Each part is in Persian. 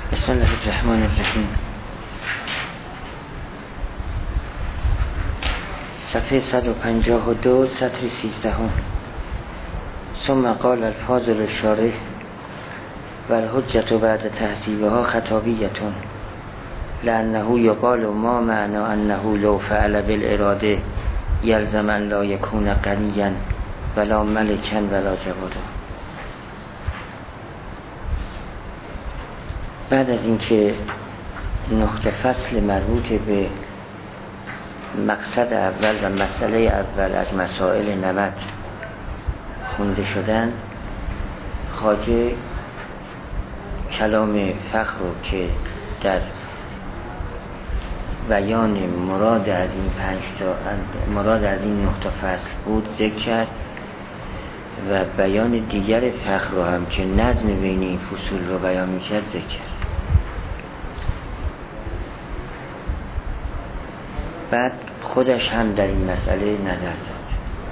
بسم الله الرحمن الرحیم. صفحه 152 سطر 13. ثم قال الفاضل الشارح و الحجة بعد تهذیبها خطابیة لأنه یقال ما معنی انه لو فعل بالاراده یلزم ان لا یکون غنیا ولا ملکا ولا جوادا. بعد از اینکه نقطه فصل مربوط به مقصد اول و مسئله اول از مسائل 90 خونده شدن، خواجه کلام فخر رو که در بیان مراد از این مراد از این نقطه فصل بود ذکر کرد و بیان دیگر فخر رو هم که نظم بین این فصول رو بیان می‌کرد ذکر کرد. بعد خودش هم در این مسئله نظر داد.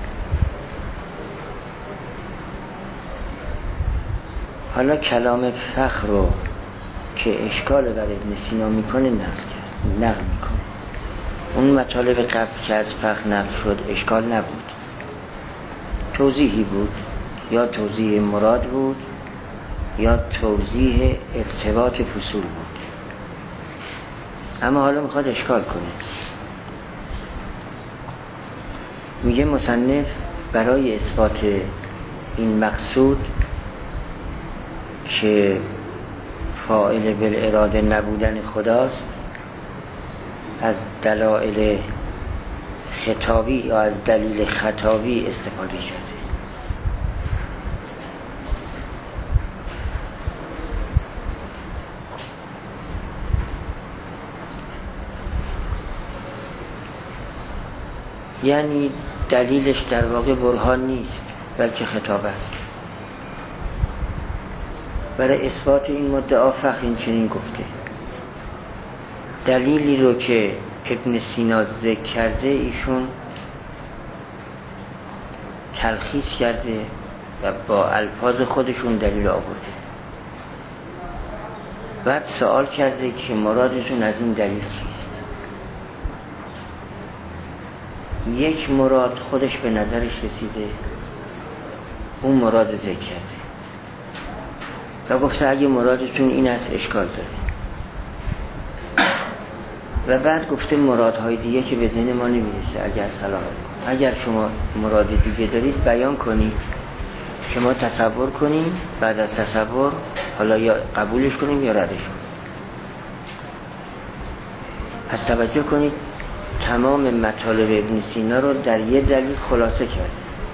حالا کلام فخر رو که اشکال بر ابن سینا میکنه نقل میکنه. اون مطالب قبل که از فخر نقل شد اشکال نبود، توضیحی بود، یا توضیح مراد بود یا توضیح ارتباط فصول بود. اما حالا میخواد اشکال کنه. میگه مصنف برای اثبات این مقصود که فاعل بالاراده نبودن خداست از دلایل خطابی یا از دلیل خطابی استفاده شده. یعنی دلیلش در واقع برهان نیست بلکه خطاب است. برای اثبات این مدعا فخر این چنین گفته: دلیلی رو که ابن سینا ذکر کرده ایشون تلخیص کرده و با الفاظ خودشون دلیل آورده. بعد سوال کرده که مرادشون از این دلیل چیست. یک مراد خودش به نظرش رسیده، اون مراد ذکر کرده و گفته اگه مرادتون این است اشکال داره. و بعد گفته مرادهای دیگه که به ذهن ما نمیرسه اگر شما مراد دیگه دارید بیان کنید که ما تصور کنیم، بعد از تصور حالا یا قبولش کنیم یا ردش کنیم. پس توجه کنید تمام مطالب ابن سینا رو در یه دلیل خلاصه کرد.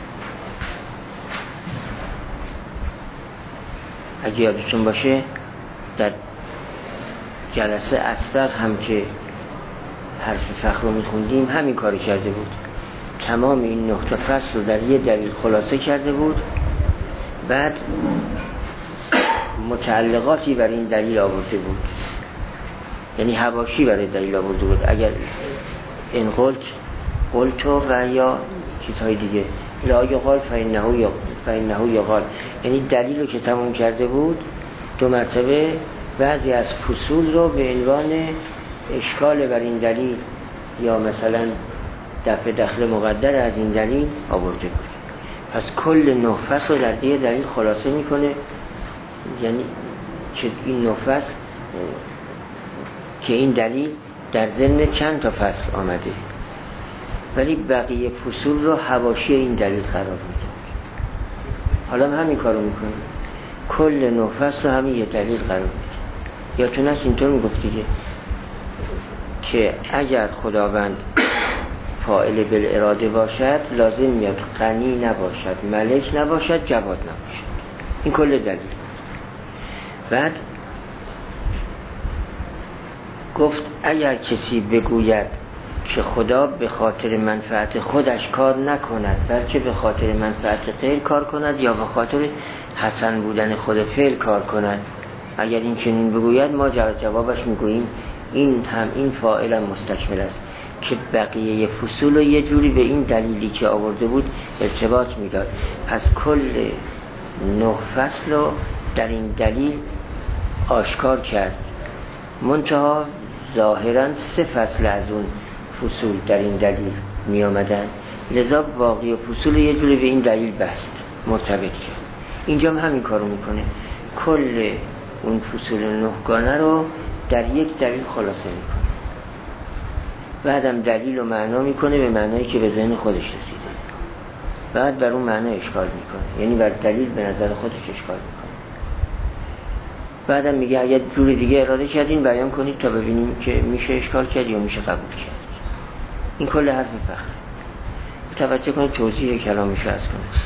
اگه یادتون باشه در جلسه اسبق هم که حرف فخر رو میخوندیم همین کاری کرده بود. تمام این نقطه فصل رو در یه دلیل خلاصه کرده بود، بعد متعلقاتی برای این دلیل آورده بود، یعنی حواشی برای دلیل آورده بود. اگر این قلتو و یا چیزهای دیگه لا یقال فإنه یقال، یعنی دلیل رو که تمام کرده بود دو مرتبه بعضی از فصول رو به عنوان اشکال بر این دلیل یا مثلا دفع دخل مقدر از این دلیل آورده بود. پس کل 9 فصل رو در یه دلیل خلاصه میکنه، یعنی که این 9 فصل که این دلیل در ضمن چند تا فصل آمده ولی بقیه فصول رو حواشی این دلیل قرار میده. حالا همین کارو میکنه، کل 9 فصل رو همین یه دلیل قرار میده. یا تو نست اینطور میگفت دیگه که اگر خداوند فاعل بالاراده باشد لازم میاد غنی نباشد، ملک نباشد، جواد نباشد. این کل دلیل. بعد گفت اگر کسی بگوید که خدا به خاطر منفعت خودش کار نکند بلکه به خاطر منفعت غیر کار کند یا به خاطر حسن بودن خود فعل کار کند، اگر این چنین بگوید ما جوابش میگوییم این فاعل مستکمل است که بقیه فصول رو یه جوری به این دلیلی که آورده بود ارتباط میداد. پس کل 9 فصل رو در این دلیل آشکار کرد منتها ظاهرا 3 فصل از اون فصول در این دلیل می آمدن، لذا باقی فصول یه جوری به این دلیل بست، مرتبط کرد. اینجا هم همین کارو میکنه، کل اون فصول 9 گانه رو در یک دلیل خلاصه میکنه، بعدم دلیل و معنا میکنه به معنایی که به ذهن خودش رسیده، بعد بر اون معنا اشکال میکنه، یعنی بر دلیل به نظر خودش اشکال میکنه. بعدم میگه اگر جور دیگه اراده کردین بیان کنید تا ببینیم که میشه اشکال کرد یا میشه قبول کرد. این کل حرف فخر. توجه کنید توضیح کلامش رو از کنید.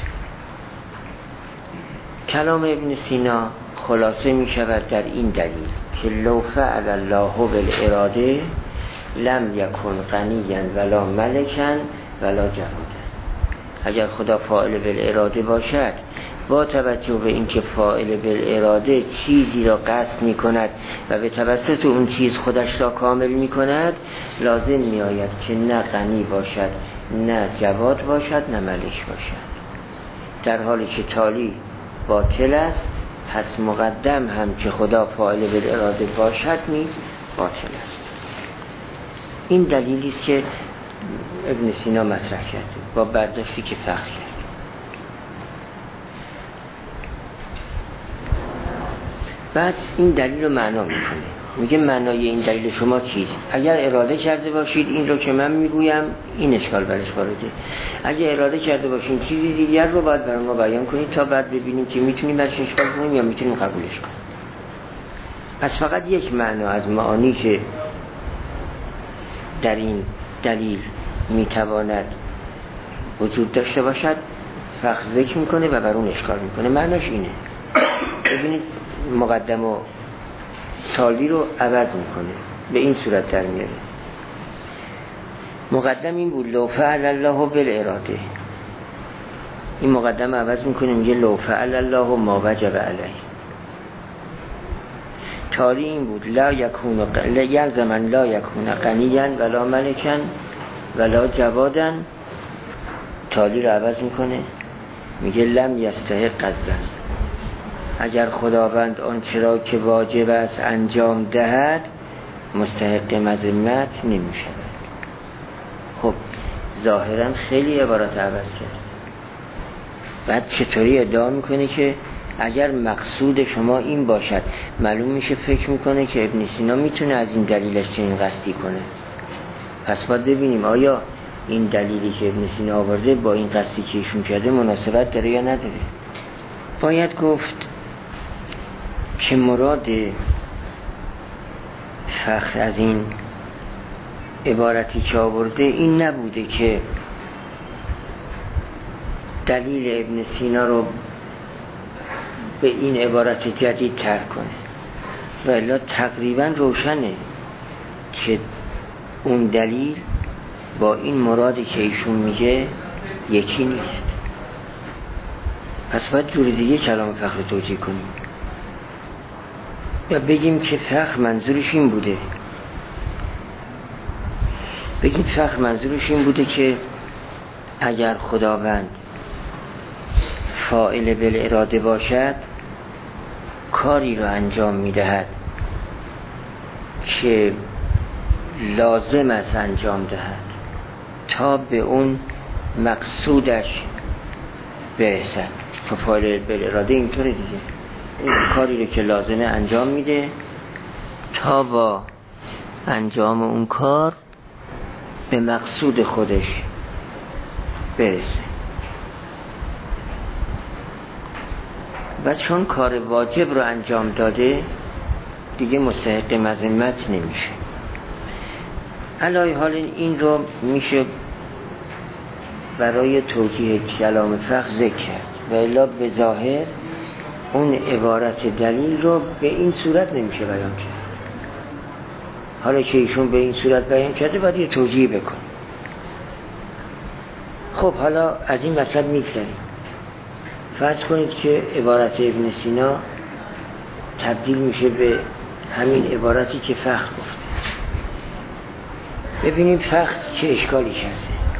کلام ابن سینا خلاصه میشود در این دلیل که لو فعل الله بالاراده لم یکن غنیا ولا ملکا ولا جوادا. اگر خدا فاعل بالاراده باشد، با توجه به اینکه فاعل بالاراده چیزی را قصد می کند و به توسط اون چیز خودش را کامل می کند، لازم می آید که نه غنی باشد، نه جواد باشد، نه ملک باشد. در حالی که تالی باطل است، پس مقدم هم که خدا فاعل بالاراده باشد نیز باطل است. این دلیلی است که ابن سینا مطرح کرده با برداشتی که فخر کرد. بعد این دلیل رو معنا میکنه، میگه معنای این دلیل شما چیست؟ اگر اراده کرده باشید این رو که من میگویم این اشکال برش وارده، اگر اراده کرده باشید چیزی دیگر رو باید برای ما بیان کنید تا بعد ببینیم که میتونیم برش اشکال کنیم یا میتونیم قبولش کنیم. پس فقط یک معنا از معانی که در این دلیل میتواند وجود داشته باشد فقط ذکر میکنه و بر اون اشکال میکنه. معناش اینه، ببینید مقدم و تالی رو عوض میکنه، به این صورت در میاره. مقدم این بود لو فعل الله بالاراده، این مقدم عوض میکنه میگه لو فعل الله ما وجب علیه. تالی این بود لا یکون یلزم لا یکون غنیا ولا ملکا ولا جوادا، تالی رو عوض میکنه میگه لم یستحق الظن، اگر خداوند آنچه را که واجب است انجام دهد مستحق مذمت نمی شود. خب ظاهرا خیلی عبارت عوض کرد. بعد چطوری ادعا میکنه که اگر مقصود شما این باشد، معلوم میشه فکر میکنه که ابن سینا میتونه از این دلیلش چنین قصدی کنه. پس باید ببینیم آیا این دلیلی که ابن سینا آورده با این قصدی که ایشون کرده مناسبت داره یا نداره. باید گفت که مراد فخر از این عبارتی که آورده این نبوده که دلیل ابن سینا رو به این عبارت جدید ترک کنه، و الا تقریبا روشنه که اون دلیل با این مرادی که ایشون میگه یکی نیست. پس باید جور دیگه کلام فخر توجیه کنیم یا بگیم که فخر منظورش این بوده، بگیم فخر منظورش این بوده که اگر خداوند فاعل بالاراده باشد کاری رو انجام میدهد که لازم است انجام دهد تا به اون مقصودش برسد. فاعل بالاراده اینطوره دیگه، این کاری رو که لازمه انجام میده تا با انجام اون کار به مقصود خودش برسه. و چون کار واجب رو انجام داده دیگه مستحق مذمت نمیشه. علی حال این رو میشه برای توجیه کلام فخر ذکر کرد، و الا به ظاهر اون عبارت دلیل رو به این صورت نمیشه بیان کرد. حالا که ایشون به این صورت بیان کرده باید یه توجیه بکن. خب حالا از این مطلب میگذاریم. فرض کنید که عبارت ابن سینا تبدیل میشه به همین عبارتی که فخر گفته. ببینیم فخر چه اشکالی کرده.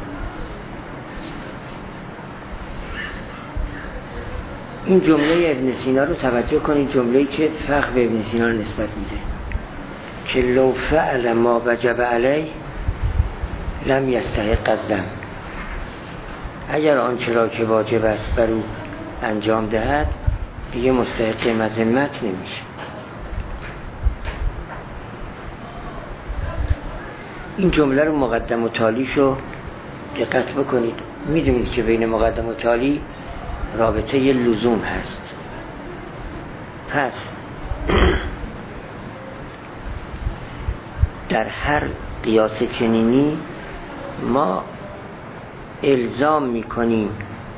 این جمله ابن سینا رو توجه کنید، جمله‌ای که فخر به ابن سینا نسبت میده. که لو فعل ما وجب علیه لم یستحق الذم، اگر آنچه را که واجب است بر او انجام دهد دیگه مستحق مذمت نمیشه. این جمله رو مقدم و تالیشو دقت بکنید. میدونید که بین مقدم و تالی رابطه ی لزوم هست. پس در هر قیاس چنینی ما الزام میکنیم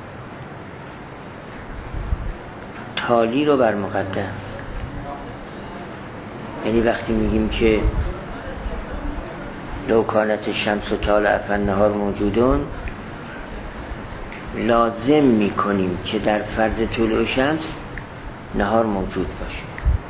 تالی رو بر مقدم. یعنی وقتی میگیم که لو کانت الشمس طالعة فالنهار موجودون، لازم میکنیم که در فرض طلوع شمس نهار موجود باشه.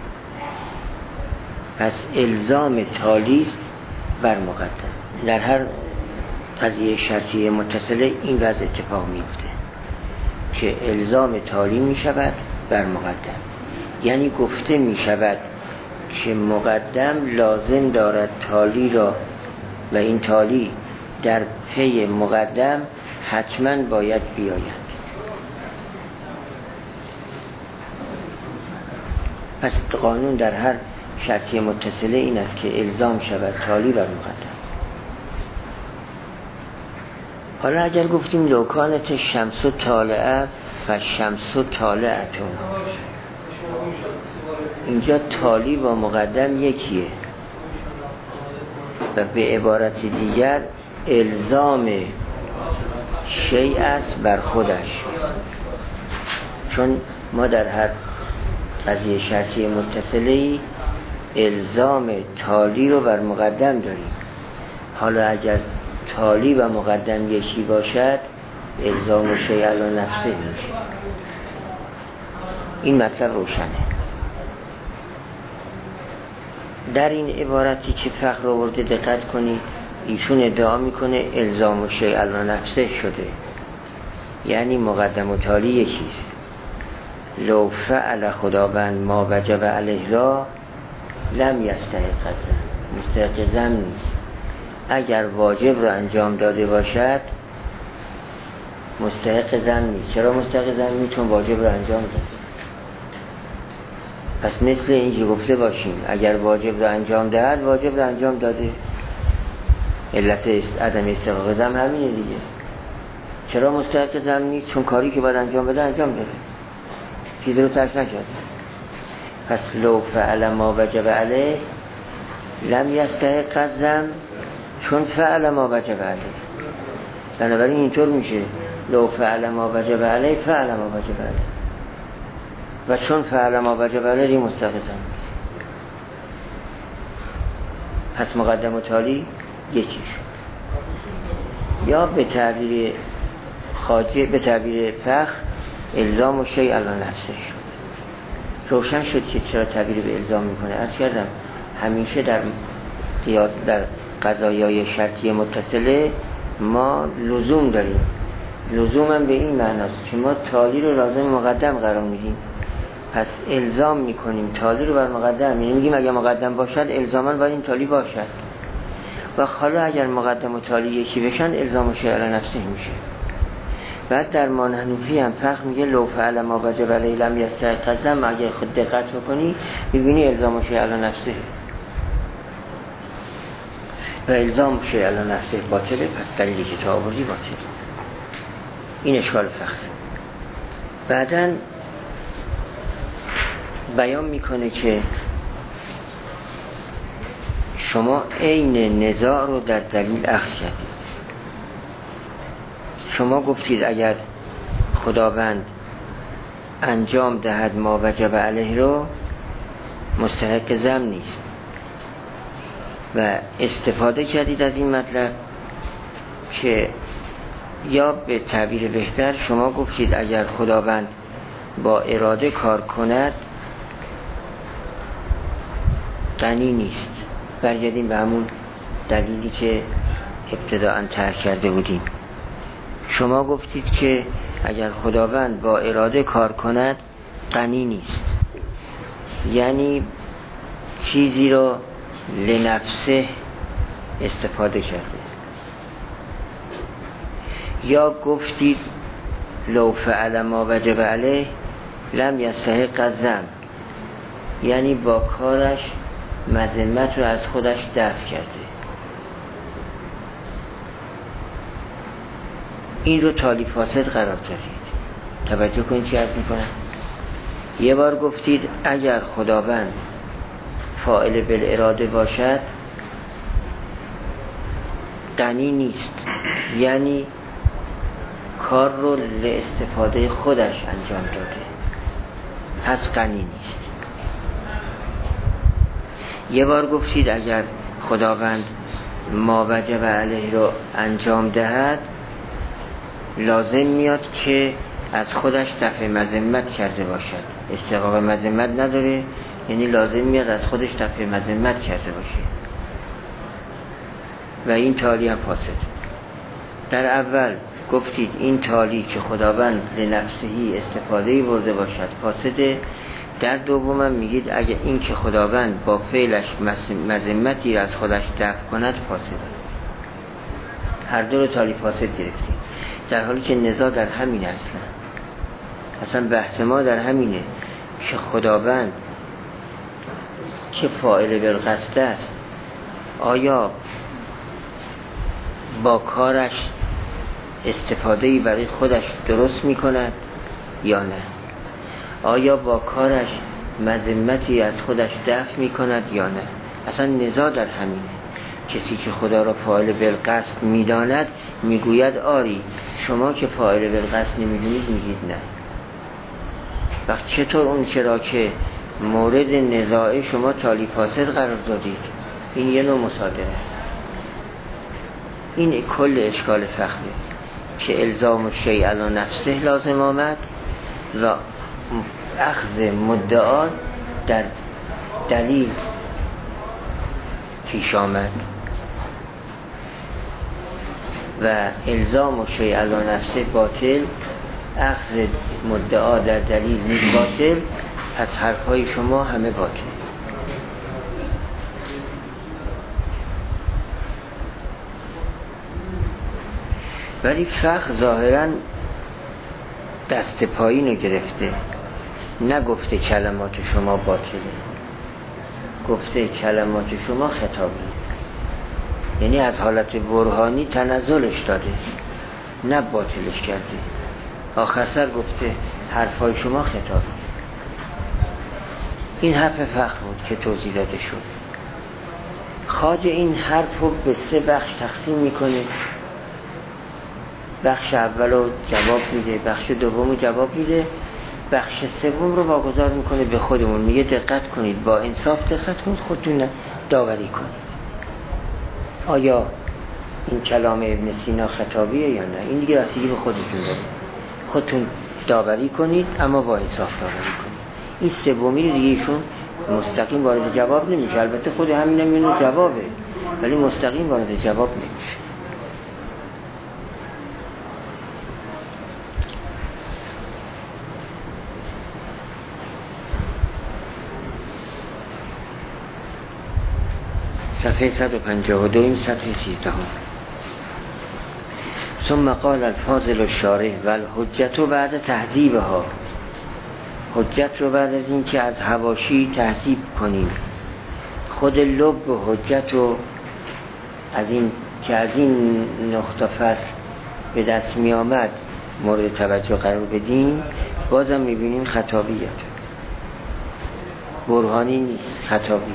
پس الزام تالی است بر مقدم. در هر قضیه شرطی متصله این وضع اتفاق میفته که الزام تالی میشود بر مقدم. یعنی گفته میشود که مقدم لازم دارد تالی را و این تالی در پی مقدم حتما باید بیاید. پس قانون در هر شرطی متصله این است که الزام شود تالی بر مقدم. حالا اگر گفتیم لو کانت الشمس طالعة فالشمس طالعتون، اینجا تالی با مقدم یکیه و به عبارت دیگر الزام شیء است بر خودش، چون ما در هر قضیه شرطی متصلی الزام تالی رو بر مقدم داریم. حالا اگر تالی و مقدم یکی باشد الزام شیء علی نفسه میشه. این مطلب روشنه. در این عبارتی که فخر آورده دقت کنید، ایشون ادعا میکنه الزام شیء علی نفسه شده، یعنی مقدم و تالی یکیست. لو فعل خداوند ما وجب علیه را لم یستحق الذم، مستحق ذم نیست. اگر واجب رو انجام داده باشد مستحق ذم نیست. چرا مستحق ذم نیست؟ چون واجب رو انجام داده. پس مثل اینکه گفته باشیم اگر واجب رو انجام دهد واجب رو انجام داده. علت عدم استحقاق ذم همینه دیگه. چرا مستحق ذم نیست؟ چون کاری که باید انجام بده انجام داده، چیزی رو ترک نکرد. پس لو فعل ما وجب علیه لم یستحق الذم، چون فعل ما وجب علیه. بنابراین اینطور میشه لو فعل ما وجب علیه فعل ما وجب علیه، و چون فعل ما وجب علیه مستحق ذم نیست. پس مقدم و تالی یکی شد. یا به تعبیر خاطی، به تعبیر فخر الزام و شیء علی نفسه شد. روشن شد که چرا تعبیر به الزام میکنه. عرض کردم همیشه در قیاس در قضایای شرطی متصله ما لزوم داریم. لزوم هم به این معناست که ما تالی رو لازم مقدم قرار میدیم. پس الزام میکنیم تالی رو بر مقدم، یعنی میگیم اگر مقدم باشد الزاما باید این تالی باشد. و حالا اگر مقدم و تالی یکی بشن الزام و شیء علی نفسه میشه. بعد در مانحنوفی هم فقه میگه لو فعل ما وجب علیه لم یستحق الذم. اگر خود دقت بکنی میبینی الزام و شیء علی نفسه و الزام شیء علی نفسه باطله. پس دلیلی که تو آوردی باطله. این اشکال فقه. بعداً بیان میکنه که شما عین نزاع رو در دلیل اخذ کردید. شما گفتید اگر خداوند انجام دهد ما وجب علیه رو مستحق ذم نیست و استفاده کردید از این مطلب که یا به تعبیر بهتر شما گفتید اگر خداوند با اراده کار کند غنی نیست. برگردیم به همون دلیلی که ابتداءً طرح کرده بودیم. شما گفتید که اگر خداوند با اراده کار کند غنی نیست، یعنی چیزی رو لنفسه استفاده کرده. یا گفتید لو فعل ما وجب علیه لم یستحق الذم، یعنی با کارش مذمت رو از خودش دفع کرده. این رو تالیف فاسد قرار دادید. توجه کنید چی عرض میکنم. یه بار گفتید اگر خداوند فاعل بالاراده باشد غنی نیست، یعنی کار رو لاستفاده خودش انجام داده، پس غنی نیست. یه بار گفتید اگر خداوند ما وجب علیه رو انجام دهد لازم میاد که از خودش دفع مذمت کرده باشد. استحقاق مذمت نداره، یعنی لازم میاد از خودش دفع مذمت کرده باشه و این تالی هم فاسد. در اول گفتید این تالی که خداوند لنفسهی استفاده برده باشد فاسده. در دومم میگید اگه این که خداوند با فعلش مذمتی از خودش دفع کند فاسد است. هر دو رو تالی فاسد گرفتید، در حالی که نزاع در همینه. اصلا بحث ما در همینه که خداوند که فاعل بالقصد است آیا با کارش استفاده‌ای برای خودش درست می‌کند یا نه؟ آیا با کارش مذمتی از خودش دفع می‌کند یا نه؟ اصلا نزاع در همینه. کسی که خدا را فاعل بالقصد می‌داند میگوید آری، شما که فاعل بالقصد نمی‌دونید میگید نه. وقت چطور اون چرا که مورد نزاع شما تالی فاسد قرار دادید؟ این یه نوع مصادره است. این کل اشکال فقهه که الزام شیء علی نفسه لازم آمد و اخذ مدعا در دلیل پیش آمد و الزام شیء علی نفسه باطل، اخذ مدعا در دلیل نیز باطل. پس حرفهای شما همه باطل. ولی فقه ظاهرا دست پایین رو گرفته، نگفته کلمات شما باطله، گفته کلمات شما خطابی، یعنی از حالت برهانی تنزلش داده، نه باطلش کرده. آخر سر گفته حرفای شما خطابی. این حرف فقه بود که توضیح داده شد. خواجه این حرف رو به 3 بخش تقسیم میکنه. بخش اول رو جواب میده، بخش دوم رو جواب میده، بخش سوم رو واگذار میکنه به خودمون. میگه دقت کنید، با انصاف دقت کنید، خودتون داوری کنید آیا این کلام ابن سینا خطابیه یا نه. این دیگه رسیدگی به خودتون داره، خودتون داوری کنید، اما با انصاف داوری کنید. این سومی دیگه ایشون مستقیم وارد جواب نمیشه. البته خود همین هم اینو جوابه، ولی مستقیم وارد جواب نمیشه. صفحه 152 صفحه 13. ثم قال الفاضل الشارح والحجت بعد تهذیبها. حجت رو بعد از این که از حواشی تهذیب کنیم، خود لب و حجت رو از این که از این نقطه فصل به دست می آمد مورد توجه قرار بدیم، بازم می بینیم خطابیت، برهانی نیست، خطابیت.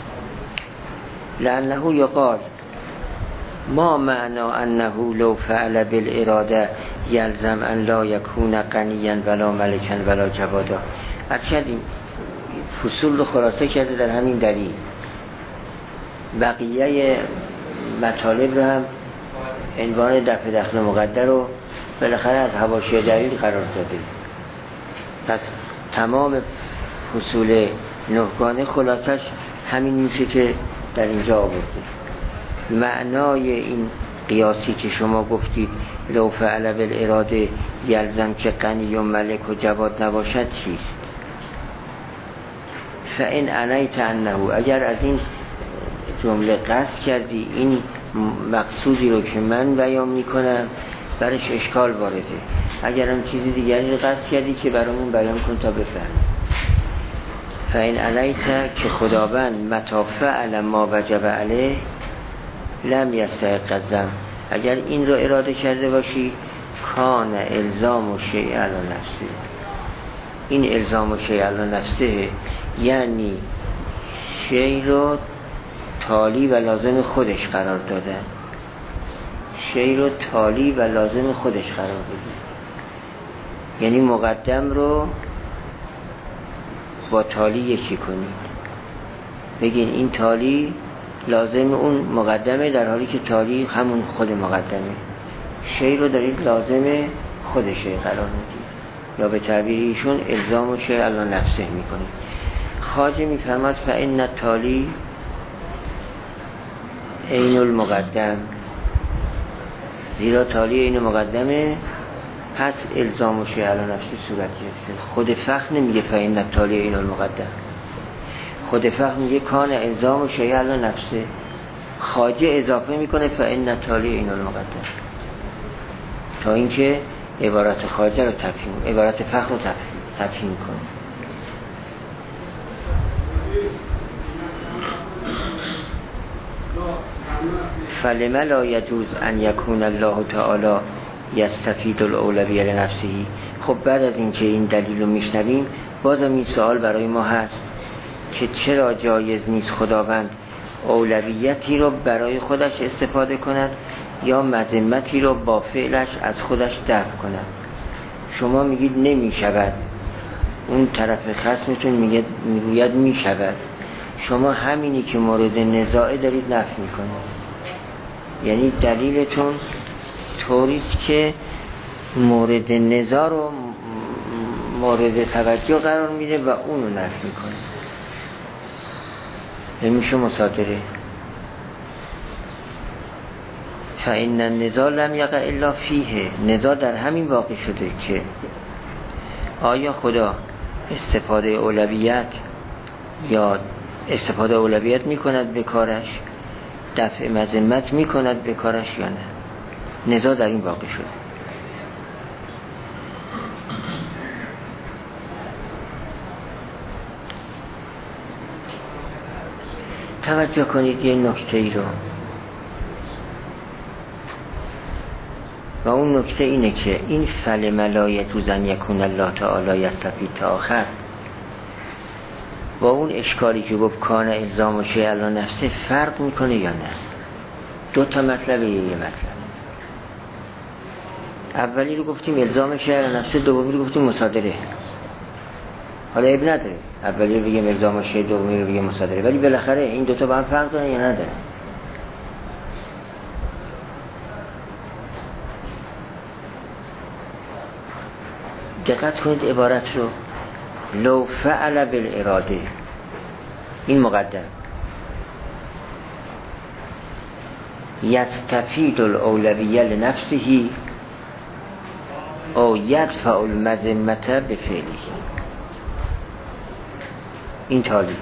لأنه یقال ما معنا انه لو فعل بالاراده یلزم ان لا یکون غنیا ولا ملکا ولا جوادا. از کردیم فصول رو خلاصه کرده در همین دلیل. بقیه مطالب رو هم عنوان دفع دخل مقدر رو بالاخره از حواشی دلیل قرار داده. پس تمام فصول نهگانه خلاصش همین میشه که در اینجا آورده. معنای این قیاسی که شما گفتید لو فعل بالاراده یلزم که غنی و ملک و جواد نباشد چیست؟ فإن عنیت انه، اگر از این جمله قصد کردی این مقصودی رو که من بیان میکنم برش اشکال وارده، اگرم چیزی دیگری رو قصد کردی که برامون بیان کن تا بفهمیم. فإن علیت که خداوند متی فعل ما وجب علیه لم یستحق الذم، اگر این رو اراده کرده باشی کان الزام و شیء علی نفسه، این الزام و شیء علی نفسه یعنی شیء رو تالی و لازم خودش قرار دادن، شیء رو تالی و لازم خودش قرار دادن، یعنی مقدم رو با تالی یکی کنید، بگین این تالی لازم اون مقدمه، در حالی که تالی همون خود مقدمه. شیء رو دارید لازم خودشه قرار میدید، یا به تعبیر ایشون الزام و شیء علی نفسه میکنید. خواجه میفرماد فإن التالی عین المقدم، زیرا تالی عین مقدمه پس الزام و شیء علی نفسه صورت گرفته. خود فقه نمیگه فإن التالی عین المقدم، خود فقه میگه کان الزام و شیء علی نفسه، خواجه اضافه میکنه فإن التالی عین المقدم، تا اینکه عبارت خواجه رو تفهیم، عبارت فقه رو تفهیم کنه. فلم لا یجوز ان یکون الله تعالی یستفید الاولویه لنفسه. خب بعد از اینکه این دلیل رو میشنویم بازم این سوال برای ما هست که چرا جایز نیست خداوند اولویتی رو برای خودش استفاده کند یا مذمتی رو با فعلش از خودش دفع کند. شما میگید نمی شود، اون طرف خصمتون میگوید می شود، شما همینی که مورد نزاعه دارید نفی میکنید، یعنی دلیلتون طوریست که مورد نزاع رو مورد توجه قرار میده و اونو نفی میکنه. نمیشه مصادره. فإن النزاع لم یقع الا فیه، نزاع در همین واقع شده که آیا خدا استفاده اولویت یا استفاده اولویت میکند به کارش، دفع مذمت میکند به کارش یا نه. نزاع در این واقع شده. توجه کنید یه نکته ای رو، و اون نکته اینه که این فلم لا یجوز ان یکون الله تعالی یستفید تا آخر با اون اشکالی که گفت کان الزام و شیء علی نفسه فرق میکنه یا نه. دو تا مطلبه، یه مطلب. اولی رو گفتیم الزام شیء علی نفسه، دومی رو گفتیم مصادره. حالا عیب نداره اولی رو بگیم الزام و شیء، دومی رو بگیم مصادره، ولی بالاخره این دوتا با هم فرق دارن یا نداره؟ دقت کنید عبارت رو، لو فعل بالاراده، این مقدم، یستفید الاولویه لنفسه او یدفع المذمت بفعله، این تالی.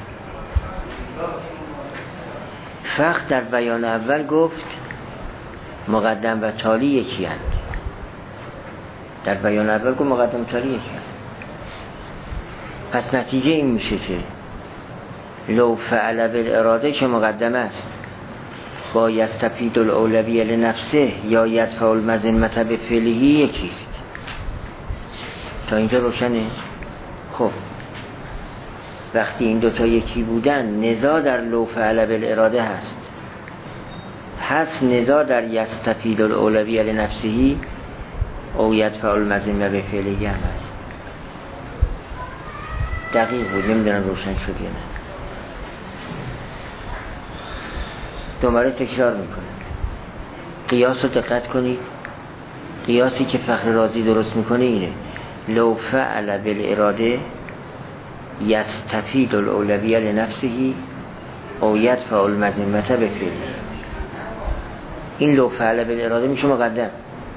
فقط در بیان اول گفت مقدم و تالی یکی هست، در بیان اول گفت مقدم و تالی یکی هست. پس نتیجه این میشه که لو فعل بالاراده که مقدم است با یستفید الاولویه لنفسه یا یدفع المذمت بفعله یکیست. تا اینجا روشنه؟ خب وقتی این دوتا یکی بودن نزاع در لو فعل بالاراده هست، پس نزاع در یستفید الاولویه لنفسه او یدفع المذمت بفعله هم هست. دقیق بود، نمیدونم روشن شد یا نه. دوباره تکرار میکنم، قیاس رو دقت کنید. قیاسی که فخر رازی درست میکنه اینه، لو فعل بالاراده یستفید الاولویه لنفسه او یدفع المذمت بفعله. این لو فعل بالاراده میشه مقدم،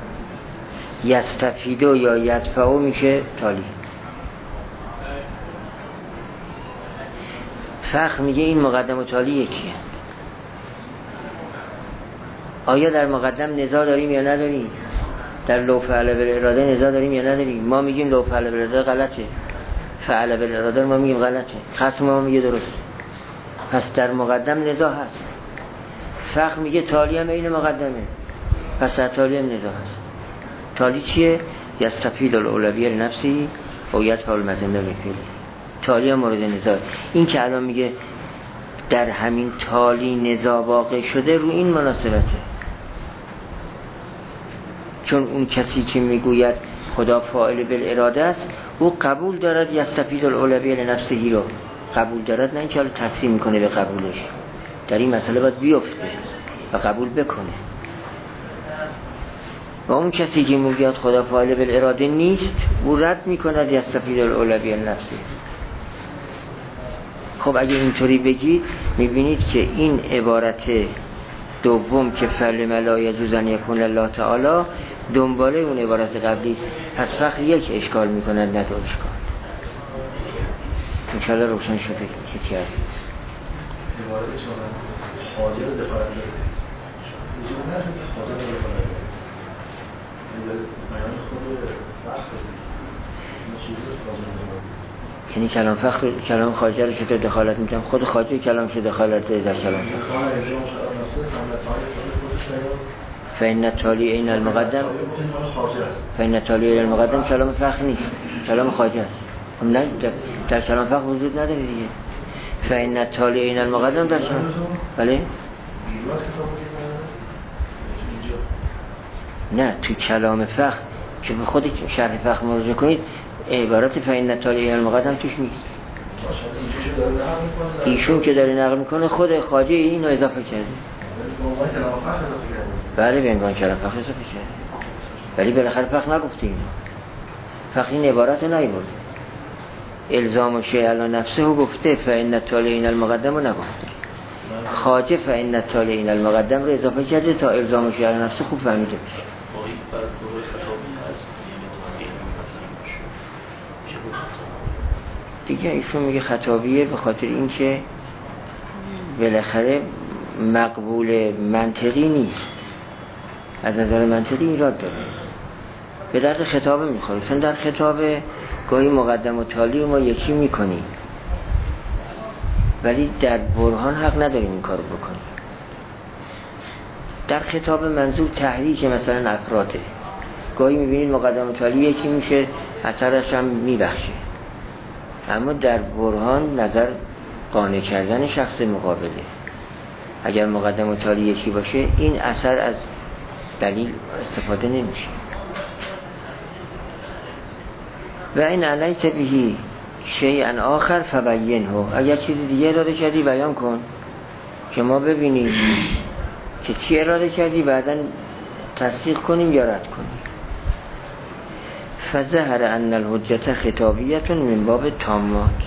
یستفید یا یدفع میشه تالی. فخر میگه این مقدم و تالی یکیه. آیا در مقدم نزاع داریم یا نداریم؟ در لو فعل بالاراده نزاع داریم یا نداریم؟ ما میگیم لو فعل بالاراده غلطه، فعل بالاراده ما میگیم غلطه، خصم ما میگه درسته. پس در مقدم نزاع هست. فقه میگه تالی هم این مقدمه، پس در تالی هم نزاع هست. تالی چیه؟ یستفید الاولویه لنفسی و یدفع المذمه بفعله. تالی هم مورد نزاع. این که الان میگه در همین تالی نزاع واقع شده، رو این مناسبته. چون اون کسی که میگوید خدا فاعل بالاراده است، او قبول دارد یستفید الاولویه لنفسه رو قبول دارد، نه اینکه حالا تسلیم میکنه به قبولش. در این مسئله باید بیفته و قبول بکنه. و اون کسی که میگوید خدا فاعل بالاراده نیست، او رد میکند یستفید الاولویه لنفسه. خب اگه اینطوری بگید، میبینید که این عبارت دوم که فعل لا یجوز ان یکون الله تعالی دنباله اون عبارت قبلی است. پس فقط یک اشکال میکنند، نه دو اشکال. انشاءالله روشن شده که چی هست. عبارت شما خاجه رو دخالت داره. ایشون نشون که خاجه رو دخالت داره. بیان خود فقر یعنی کلام فخر کلام خاجه رو چطور دخالت میکنم؟ خود خاجه کلام شده دخالت در کلام فإن التالی این المقدم، فإن التالی این المقدم کلام فخر نیست، کلام خاجه است. نه در کلام فخر وجود نداره دیگه. فإن التالی این المقدم در کلام، بله؟ نه تو کلام فخر که به خود شرح فخر مراجعه کنید، عبارت فإن التالی المقدم توش نیست. ایشون که داره نقل میکنه خود خواجه اینو اضافه کرده. بله به عنوان کلام فخر اضافه کرده، ولی بالاخره فخر نگفته اینو. فخر این عبارت رو نیورده. الزام و شیء علی نفسه رو گفته، فإن التالی این المقدم رو نگفته. خواجه فإن التالی این المقدم رو اضافه کرده تا الزام و شیء علی نفسه خوب فهمیده بشه. دیگه ایشون میگه خطابیه به خاطر اینکه بالاخره مقبول منطقی نیست، از نظر منطقی ایراد داره، به درد خطابه میخوره. چون در خطابه گاهی مقدم و تالی رو ما یکی میکنیم، ولی در برهان حق نداریم این کارو بکنیم. در خطاب منظور تحریک مثلا افراده، گاهی میبینید مقدم و تالی یکی میشه، اثرش هم میبخشه، اما در برهان نظر قانع کردن شخص مقابله. اگر مقدم و تالی یکی باشه، این اثر از دلیل استفاده نمیشه. و این علیت بهی شیئا آخر فبینه، اگر چیزی دیگه اراده کردی بیان کن که ما ببینیم که چی اراده کردی، بعداً تصدیق کنیم یا رد کنیم. فظهر ان الحجت خطابیه من باب تامات.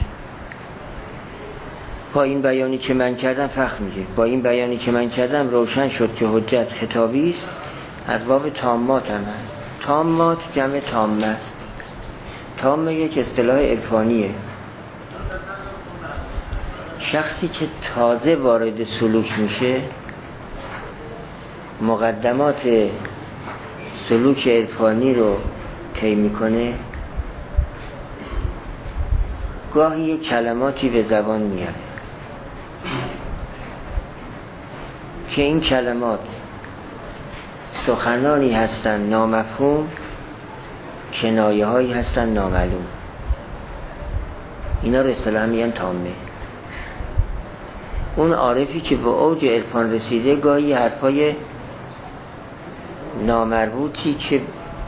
با این بیانی که من کردم فخر میگه، با این بیانی که من کردم روشن شد که حجت خطابی است، از باب تامات هم هست. تامات جمع تامه است. تامه یک اصطلاح عرفانیه. شخصی که تازه وارد سلوک میشه، مقدمات سلوک عرفانی رو طی میکنه، گاهی یک کلماتی به زبان میاره که این کلمات سخنانی هستن نامفهوم، کنایه هایی هستن نامعلوم. اینا رو اصطلاحاً میگن تامه. اون عارفی که به اوج عرفان رسیده، گاهی حرفای نامربوطی که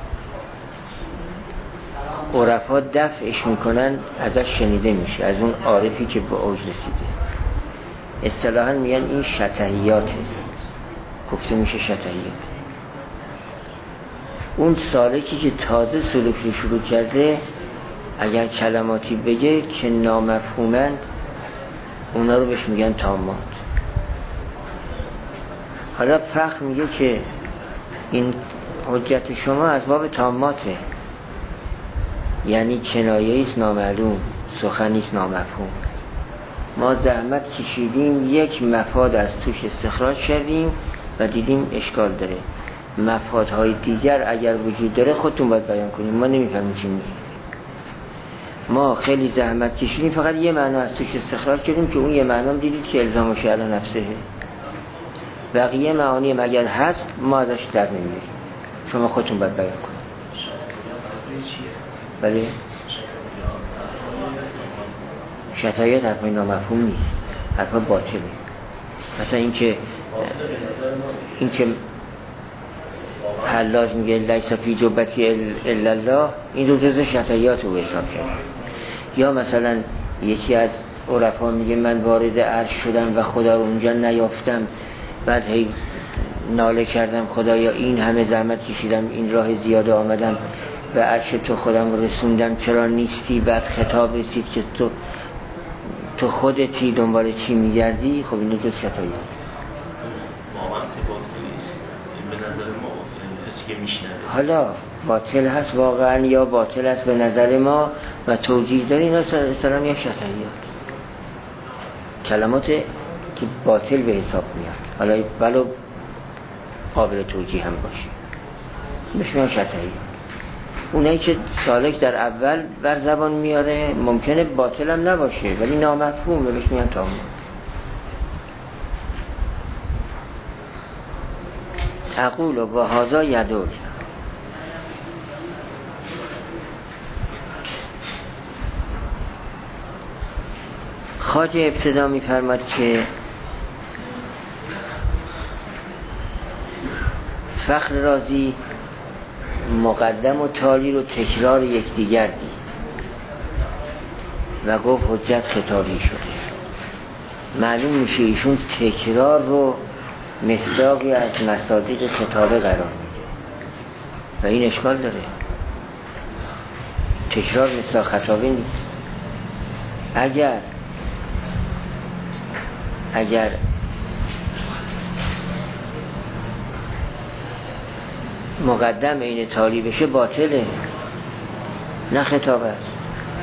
عرفا دفعش میکنن ازش شنیده میشه، از اون عارفی که به اوج رسیده. اصطلاحاً میگن این شطحیاته، گفته میشه شطحیات. اون سالکی که تازه سلوک رو شروع کرده، اگر کلماتی بگه که نامفهومند، اونا رو بهش میگن تامات. حالا فقه میگه که این حجت شما از باب تاماته، یعنی کنایه ایست نامعلوم، سخنیست نامفهوم. ما زحمت کشیدیم یک مفاد از توش استخراج کردیم و دیدیم اشکال داره. مفادهای دیگر اگر وجود داره خودتون باید بیان کنیم، ما نمیفهمیم چی میگیم. ما خیلی زحمت کشیدیم فقط یه معنا از توش استخراج کردیم که اون یه معنا دیدید که الزام شعر نفسه، بقیه معانی اگر هست ما ازش در نمیاریم، شما خودتون باید بیان کنید. بله شتایت حرفای نامفهوم نیست، حرفا باطله. مثلا این که حلاج میگه لیس فی جبتی الا الله، این رو جز شتایات رو حساب کرد. یا مثلا یکی از عرفا میگه من وارد عرش شدم و خدا رو اونجا نیافتم، بعد هی ناله کردم خدایا این همه زحمت کشیدم، این راه زیاده آمدم به عرش تو خودم رو رسوندم، چرا نیستی؟ بعد خطاب رسید که تو خودتی دنبال چی میگردی؟ خب اینو جز شتایت. واقعا که باطل نیست به نظر ما، کسی که میشنوه حالا باطل هست واقعا یا باطل هست به نظر ما و توجیه داره، اینا سلام یا شتایت، کلمات که باطل به حساب میاد، حالا ولو قابل توجیه هم باشه بهش میان شتایت. اونایی که سالک در اول بر زبان میاره ممکنه باطل هم نباشه ولی نامفهومه، بهش میان تامل. اقول و هذا یدل، خواجه ابتدا می‌فرماد که فخر رازی مقدم و تالی رو تکرار یکدیگر دید و گفت حجت خطابی شده. معلوم میشه ایشون تکرار رو مصداقی از مصادیق خطابه قرار میده و این اشکال داره. تکرار مصداق خطابه نیست. اگر مقدم این تالی بشه باطله، نه خطاب است.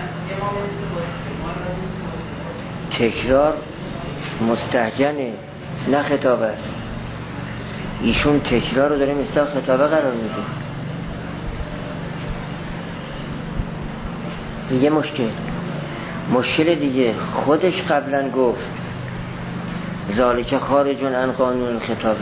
تکرار مستهجنه، نه خطاب است. ایشون تکرار رو داره مصداق خطابه قرار میده. دیگه مشکل دیگه خودش قبلا گفت ذالک خارجون عن قانون خطابه،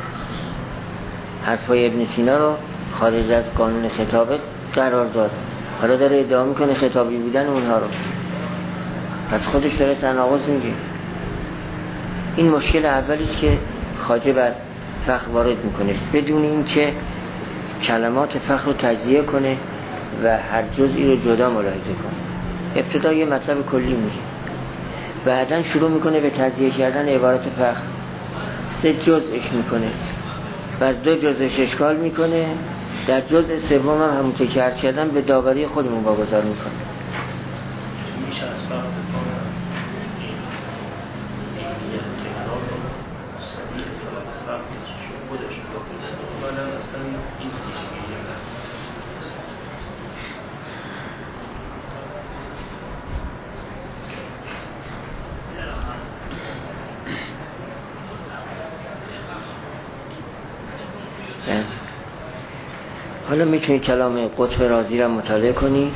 حرفای ابن سینا رو خارج از قانون خطابه قرار داد، حالا داره ادعا میکنه خطابی بودن اونها رو، پس خودش داره تناقض میگه. این مشکل اولیست که خواجه بر فخر وارد میکنه بدون این که کلمات فخر رو تجزیه کنه و هر جزئی رو جدا ملاحظه کنه. ابتدا یه مطلب کلی میگه، بعدن شروع میکنه به تجزیه کردن عبارت فخر، 3 جزءش میکنه، بعد 2 جزءش اشکال میکنه، در جزء سوم هم همونطور که عرض کردم به داوری خودمون واگذار میکنه. میشه از فخر بکنم این تکرار رو صدیق فخر خودش رو بکنه اومدن اصلا این دیگه هست. حالا میتونید کلام قطب رازی را مطالعه کنید.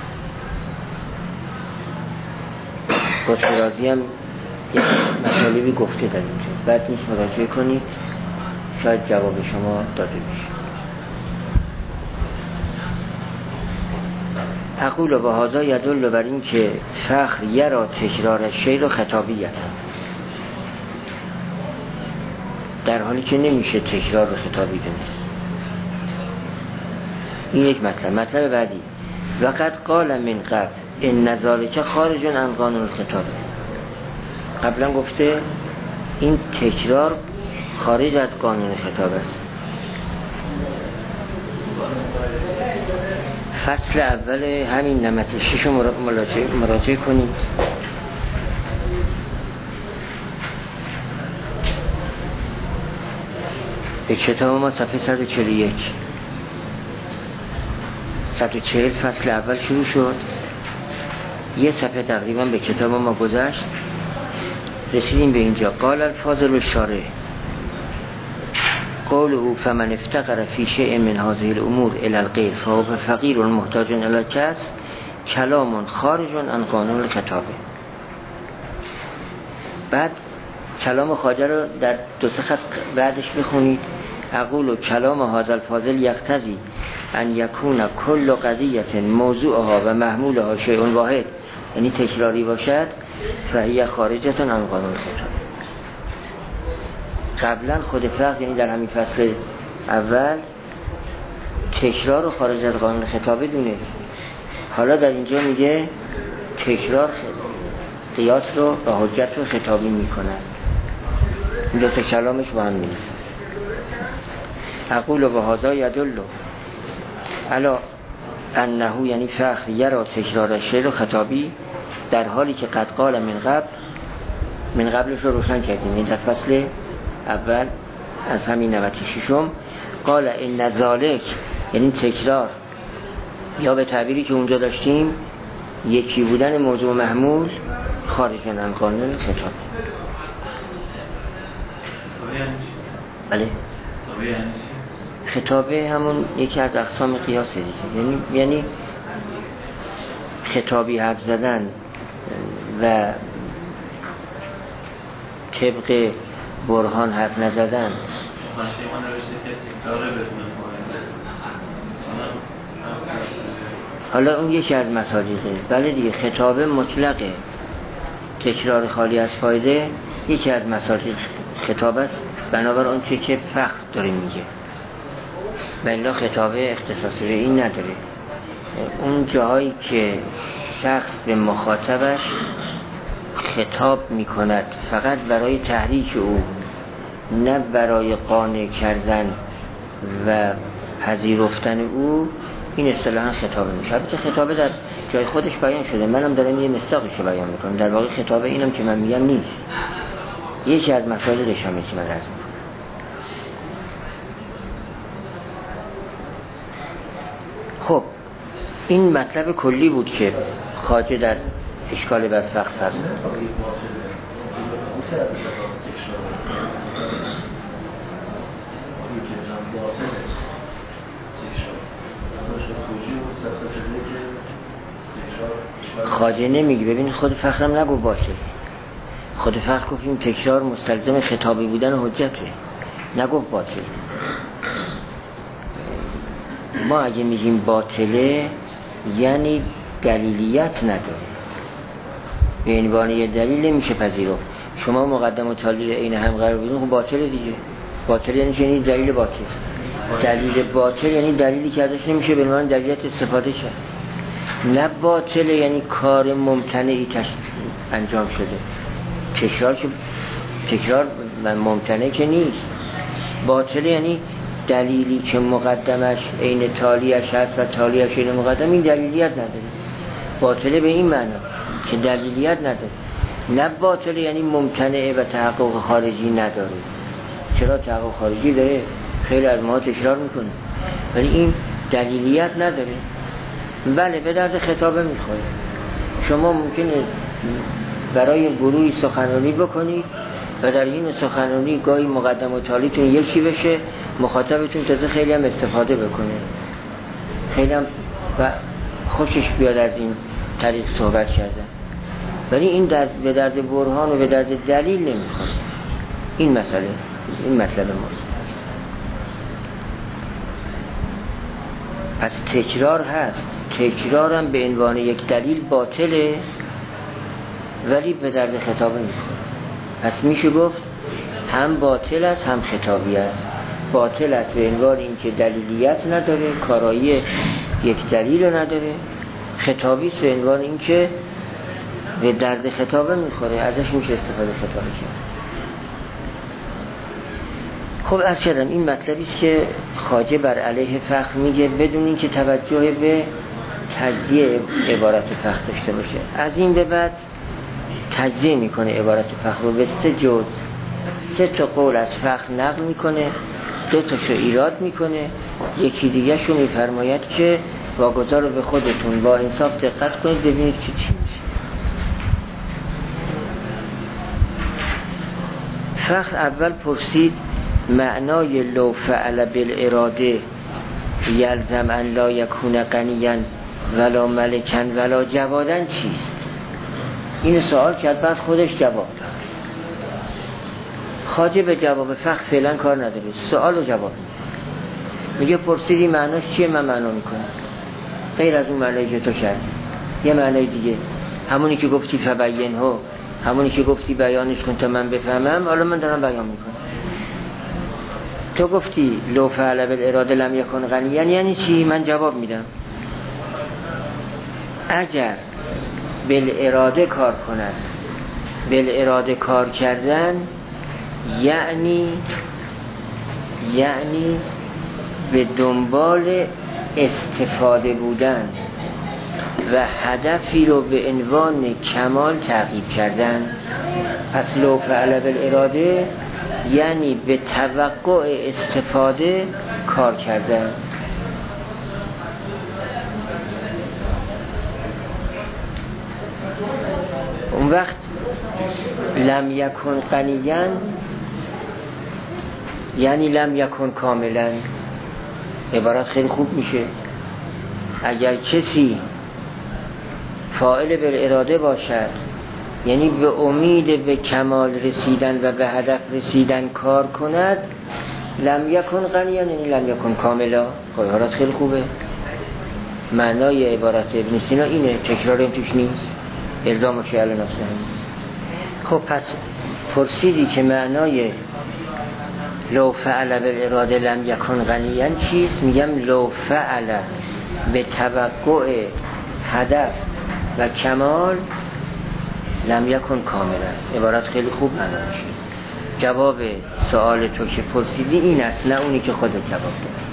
قطب رازی هم یک مطالبی گفته در اینجا، بعد نیست مراجعه کنید، شاید جواب شما داده بشه. اقول و هذا یدل بر این که فخر یرا تکرار شعر و خطابیت هم، در حالی که نمیشه تکرار و خطابی دونست. این یک مطلب بعدی وقد قال من قبل ان ذالک خارج عن قانون الخطاب، قبلا گفته این تکرار خارج از قانون خطاب است. فصل اول همین نمط 6 رو مراجعه کنید. به کتاب ما صفحه 141 140 فصل اول شروع شد، یه صفحه تقریبا به کتاب ما گذشت، رسیدیم به اینجا. قال الفاضل الشارح قوله فمن افتقر فی شیء من هذه الامور الى الغیر فهو فقیر محتاج الى الکسب کلام خارج عن قانون الخطابه. بعد کلام خواجه رو در 2 خط بعدش بخونید. اقول کلام هذا الفاضل یقتضی ان یکون کل قضیه موضوعها و محمولها شیء واحد، یعنی تکراری باشد، فهی خارجه عن قانون الخطابه. قبلا خود فرق، یعنی در همین فصل اول تکرار رو خارج از قانون خطابه دونست، حالا در اینجا میگه تکرار قیاس رو و حجت رو خطابی میکنن. این 2 کلامش با هم میرسه. اقول و هذا یدل علی انه، یعنی فخر یرا تکرار شعر خطابی در حالی که قد قال من قبلش رو روشن کردیم. این در فصل اول از همین 96 قال ان ذالک، یعنی تکرار یا به تعبیری که اونجا داشتیم یکی بودن موضوع محمول خارج عن قانون خطابه. بله، خطابه همون یکی از اقسام قیاسه دیگه، یعنی خطابی حرف زدن و طبق برهان حرف نزدن. حالا اون یکی از مصادیقه. بله دیگه، خطابه مطلقه، تکرار خالی از فایده یکی از مصادیق خطاب است، بنابر اون چه که فخر داره میگه. بلا خطابه اختصاصی به این نداره. اون جاهایی که شخص به مخاطبش خطاب میکند فقط برای تحریک او، نه برای قانع کردن و پذیرفتن او، این اصطلاحاً خطابه میشه. البته خطابه در جای خودش بیان شده، منم دارم یه مصداقش رو بیان میکنم. در واقع خطابه اینم که من میگم نیست، یکی از مسائلش همه که من عرض میکنم. خب این مطلب کلی بود که خواجه در اشکال بر فقه فرمود. خواجه نمیگه، ببین خود فخرم نگو باشه، خود فخر گفت این تکرار مستلزم خطابی بودن حجته، نگو باطل. ما اگه میگیم باطله یعنی دلیلیت نداره، به عنوان یه دلیل نمیشه پذیرفت. شما مقدم و تالی عین هم قرار بدون، خب باطله دیگه. باطل یعنی دلیل باطل. دلیل باطل یعنی دلیلی که ازش نمیشه به عنوان دلیلیت استفاده کرد. نه باطل یعنی کار ممتنعی انجام شده. تکرار ممتنع که نیست. باطل یعنی دلیلی که مقدمش عین تالیش هست و تالیش عین مقدم، این دلیلیت نداره. باطله به این معنا که دلیلیت نداره. نه باطل یعنی ممتنعه و تحقق خارجی نداره. چرا تحقق خارجی داره؟ خیلی از ما تکرار میکنه، ولی این دلیلیت نداره. بله به درد خطابه میخوره. شما ممکنه برای گروهی سخنرانی بکنید و در این سخنرانی گاهی مقدم و تالیتون یکی بشه، مخاطبتون تازه خیلی هم استفاده بکنه، خیلی هم و خوشش بیاد از این طریق صحبت کردن، ولی این به درد برهان و به درد دلیل نمیخوره. این مسئله، این مطلب ماست. پس تکرار هست، تکرارم به عنوان یک دلیل باطله ولی به درد خطابه میخوره. پس میشه گفت هم باطل است هم خطابی است. باطل است به عنوان اینکه دلیلیت نداره، کارایی یک دلیل نداره. خطابی است به عنوان اینکه به درد خطابه میخوره، ازش میشه استفاده خطابه کرد. خب عرض کردم این مطلبی است که خواجه بر علیه فقه میگه بدون اینکه توجه به تجزیه عبارت فقه داشته باشه. از این به بعد تجزیه میکنه عبارت فقه رو به 3 جزء. 3 تا قول از فقه نقل میکنه، 2 تاشو ایراد میکنه، یکی دیگه شو میفرماید که واگذار رو به خودتون با انصاف دقت کنید ببینید که چی میشه. فقه اول پرسید معنای لو فعل بالاراده یلزم ان لا یکون غنیا ولا ملکا ولا جوادا چیست؟ این سوال کرد، بعد خودش جواب داد. خواجه به جواب فقط فعلا کار نداره، سوال و جواب میگه پرسیدی معناش چیه، من معنا میکنم غیر از اون معنایی که تو کردی، یه معنای دیگه، همونی که گفتی فبینه، همونی که گفتی بیانش کن تا من بفهمم، حالا من دارم بیان میکنم. تو گفتی لو فعل بالاراده لم یکن غنیا، یعنی چی؟ من جواب میدم. اگر بالاراده کار کند، بالاراده کار کردن یعنی به دنبال استفاده بودن و هدفی رو به عنوان کمال تعقیب کردن. پس لو فعل بالاراده یعنی به توقع استفاده کار کردن. اون وقت لم یکن غنیا یعنی لم یکن کاملا. عبارت خیلی خوب میشه. اگر کسی فاعل بالاراده باشد یعنی به امید به کمال رسیدن و به هدف رسیدن کار کند، لم یکن غنیا یعنی لم یکن کاملا. عبارت خیلی خوبه. معنای عبارت ابن سینا اینه، تکراری توش نیست، الزام و فعل نفسه نیست. خب پس پرسیدی که معنای لو فعل بالاراده لم یکن غنیا چیست؟ میگم لو فعل به توقع هدف و کمال لم یکن کاملا. عبارت خیلی خوب معنا میشه. جواب سوال تو که پرسیدی این است، نه اونی که خودت جواب دادی.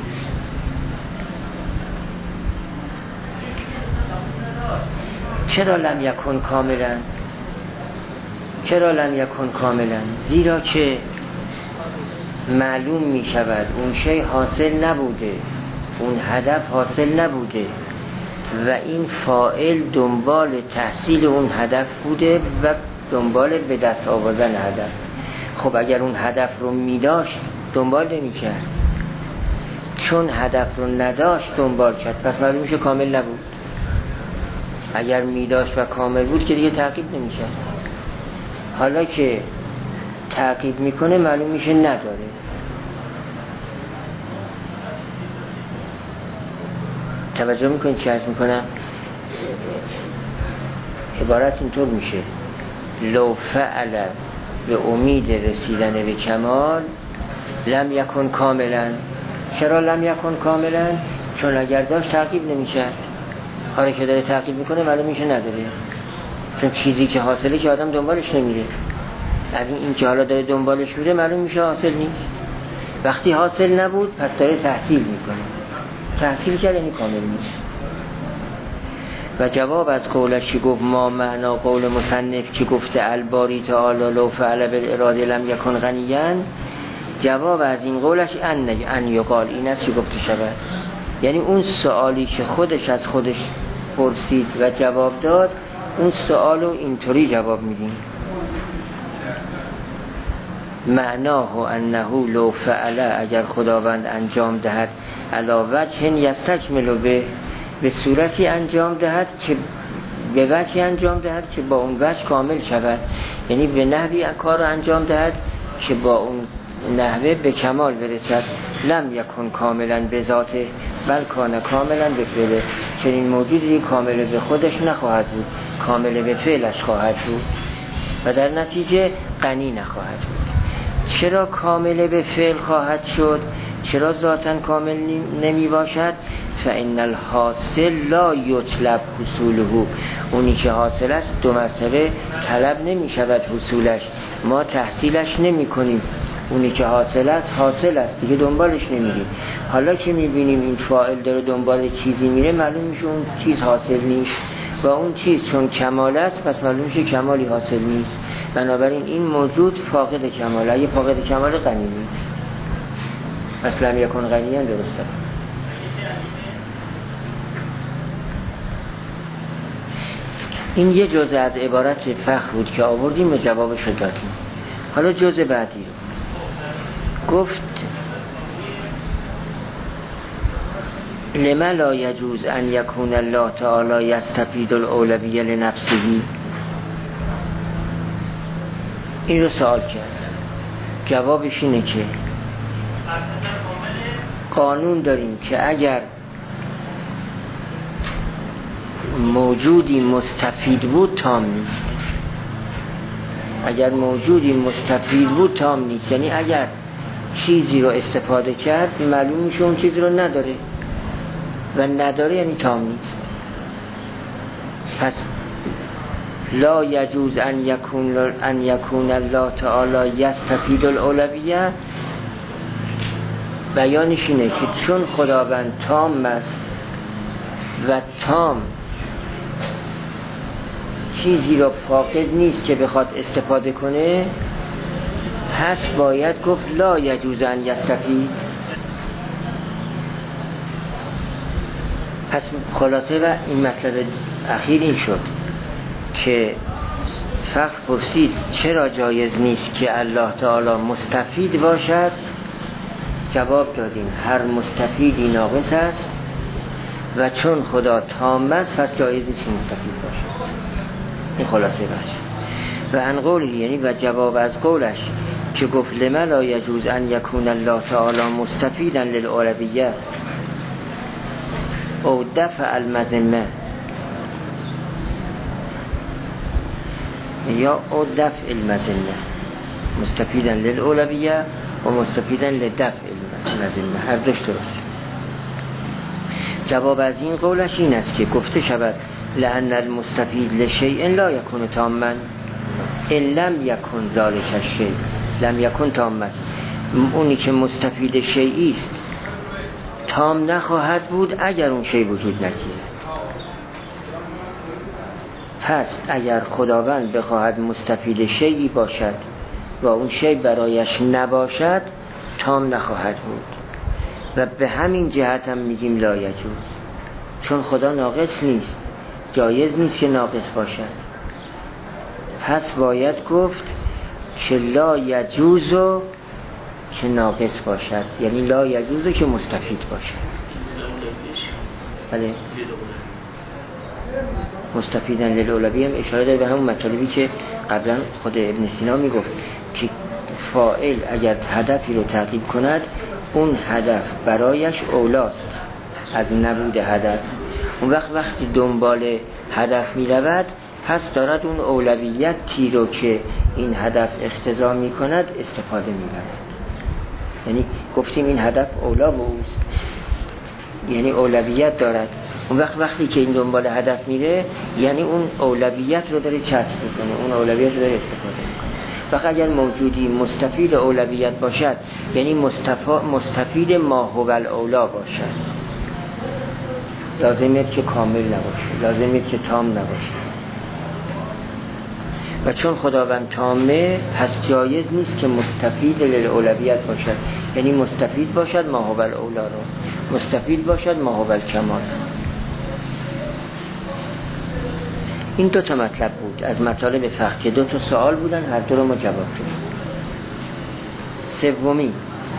چرا لم یکن کاملا؟ چرا لم یکن کاملا؟ زیرا که معلوم می شود اون شی حاصل نبوده، اون هدف حاصل نبوده و این فاعل دنبال تحصیل اون هدف بوده و دنبال به دست آوردن هدف. خب اگر اون هدف رو می داشت دنبال نمی کرد، چون هدف رو نداشت دنبال کرد، پس معلوم میشه کامل نبود. اگر می داشت و کامل بود که دیگه تعقیب نمی کرد. حالا که تعقیب میکنه معلوم میشه نداره. توجه میکنید چی عرض میکنم؟ عبارت اینطور میشه لو فعل به امید رسیدن به کمال لم یکن کاملا. چرا لم یکن کاملا؟ چون اگر داشت تعقیب نمیشد. حالا که داره تعقیب میکنه معلوم میشه نداره، چون چیزی که حاصله که آدم دنبالش نمیره. از این که حالا داره دنبالش میره معلوم میشه حاصل نیست. وقتی حاصل نبود پس داره تحصیل میکنه. تحصیل کرد یعنی کامل نیست. و جواب از قولش که گفت ما معنا قول مصنف که گفته الباری تعالی لو فعل بالاراده لم یکن غنیا، جواب از این قولش ان یقال این است که گفته شود. یعنی اون سوالی که خودش از خودش پرسید و جواب داد، اون سوالو اینطوری جواب میدیم. معناه انه لو فعل اگر خداوند انجام دهد علا وجه یستکمل به صورتی انجام دهد که به وجه انجام دهد که با اون وجه کامل شود، یعنی به نحوی کار انجام دهد که با اون نحوه به کمال برسد. لم یکن کاملا به ذاته بل کان کاملا به فعله. چنین موجودی کامل به خودش نخواهد بود، کامل به فعلش خواهد بود و در نتیجه غنی نخواهد بود. چرا کامل به فعل خواهد شد؟ چرا ذاتاً کامل نمی باشد؟ فإن الحاصل لا یطلب حصوله. اونی که حاصل است دو مرتبه طلب نمی شود حصولش، ما تحصیلش نمی کنیم. اونی که حاصل است دیگه دنبالش نمیریم. حالا که میبینیم این فاعل داره دنبال چیزی میره معلوم میشه اون چیز حاصل نیست و اون چیز چون کمال است پس معلوم میشه کمالی حاصل نیست. بنابراین این موجود فاقد کمال، اگه فاقد کمال غنی نیست. پس لم یکن غنیا درسته. این یه جزء از عبارت فخر بود که آوردیم و جوابش رو دادیم. حالا جزء بعدی رو گفت لما لا یجوز ان یکون الله تعالی یستفید الاولویه لنفسه. این رو سوال کرد. جوابش اینه که قانون داریم که اگر موجودی مستفید بود تام نیست. اگر موجودی مستفید بود تام نیست، یعنی اگر چیزی رو استفاده کرد معلوم میشه اون چیزی رو نداره و نداره یعنی تام نیست. پس لا یجوز ان یکون الله تعالی یستفید الاولویه بیانش اینه که چون خداوند تام است و تام چیزی را فاقد نیست که بخواد استفاده کنه، پس باید گفت لا یجوز ان یستفید. پس خلاصه و این مطلب اخیر این شد که فقط پرسید چرا جایز نیست که الله تعالی مستفید باشد. جواب دادیم هر مستفیدی ناقص است و چون خدا تام است پس جایز نیست مستفید باشد. این خلاصه بحث. و ان قوله، یعنی و جواب از قولش که گفت لما لا یجوز ان یکون الله تعالی مستفیدا للأولویه او دفع المذمه یا او دفع المذمه، مستفیدا للأولویه و مستفیدا لدفع المذمه، هر دوش درست. جواب از این قولش این است که گفته شود لأن المستفید لشیء لا یکون تاما ان لم یکن ذلک الشیء لم یکن تام است. اونی که مستفید شیئی است تام نخواهد بود اگر اون شیء وجود نگیره. پس اگر خداوند بخواهد مستفید شیئی باشد و اون شیء برایش نباشد تام نخواهد بود و به همین جهت هم میگیم لا یجوز، چون خدا ناقص نیست، جایز نیست که ناقص باشد. پس باید گفت که لا یجوزو که ناقص باشد، یعنی لا یجوزو که مستفید باشد. بله، مستفیدن للأولویه هم اشاره داره به همون مطالبی که قبلا خود ابن سینا میگفت که فاعل اگر هدفی رو تعقیب کند اون هدف برایش اولاست از نبود هدف. اون وقتی دنبال هدف میرود پس دارد اون اولویتی رو که این هدف اقتضا میکند استفاده میبرد. یعنی گفتیم این هدف اولا و اوست، یعنی اولویت دارد. اون وقتی که این دنبال هدف میره یعنی اون اولویت رو داره کسب میکنه، اون اولویت رو داره استفاده میکنه. فقط اگر موجودی مستفید اولویت باشد یعنی مستفید ما هو الاولا باشد، لازمه که کامل نباشه، لازمه که تام نباشه. و چون خداوند تامه پس جایز نیست که مستفید للأولویت باشد، یعنی مستفید باشد ما هو الاولا رو، مستفید باشد ما هو الکمال. این دو تا مطلب بود از مطالب فقه که دو تا سوال بودن، هر دو رو ما جواب دادیم. سومی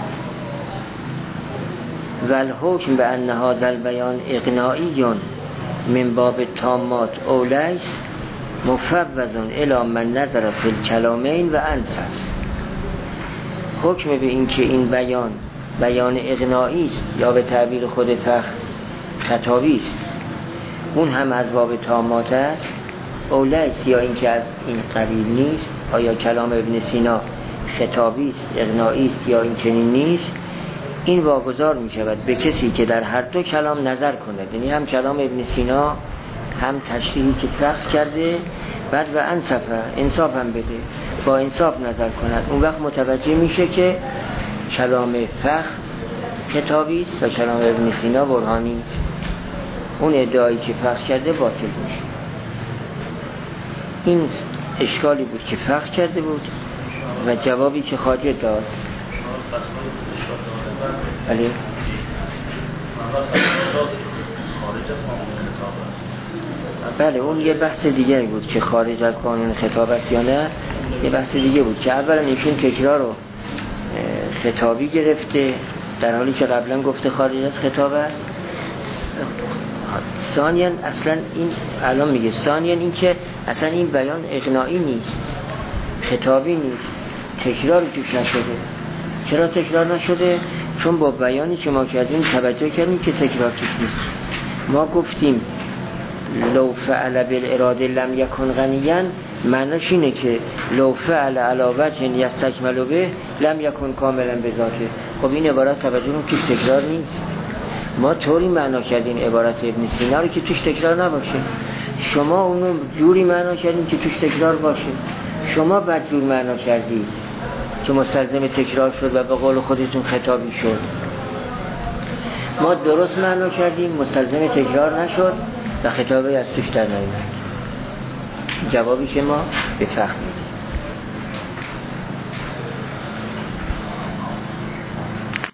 والحکم به ان هذا البیان اقناعی من باب تامات او لیس مفوض الی من نظر فی الکلامین و انصف. حکم به این که این بیان اقناعی است یا به تعبیر خود فقه خطابی است، اون هم از باب تامات است او لیس، یا این که از این قبیل نیست، آیا کلام ابن سینا خطابی است اقناعی است یا این چنین نیست. این واگذار می شود به کسی که در هر دو کلام نظر کند، یعنی هم کلام ابن سینا هم تشریحی که فقه کرده، بعد و انصاف هم بده، با انصاف نظر کند. اون وقت متوجه میشه که کلام فقه کتابی است و کلام ابن سینا برهانی است. اون ادعایی که فقه کرده باطل میشه. این اشکالی بود که فقه کرده بود و جوابی که خواجه داد. بله بله اون یه بحث دیگه بود که خارج از قانون خطاب است یا نه، یه بحث دیگه بود که اولا ایشون تکرار رو خطابی گرفته در حالی که قبلا گفته خارج از خطاب است. ثانیاً اصلا این الان میگه ثانیاً این که اصلا این بیان اقناعی نیست، خطابی نیست، تکرار توش نشده. چرا تکرار نشده؟ چون با بیانی که ما کردیم توجه کردیم که تکرار توش نیست. ما گفتیم لو فعل بالاراده لم یکن غنیاً، معناش اینه که لو فعل علی وجه یستکمل به لم یکن کاملا بذاته. خب این عبارت توجه کنیم توش تکرار نیست. ما طوری معنا کردیم عبارت ابن سینا رو که توش تکرار نباشه، شما اونو جوری معنا کردیم که توش تکرار باشه. شما بعد جور معنا کردید که مستلزم تکرار شد و به قول خودتون خطابی شد. ما درست معنا کردیم، مستلزم تکرار نشد و خطابی از توش در نیامد. جوابی که ما به فهم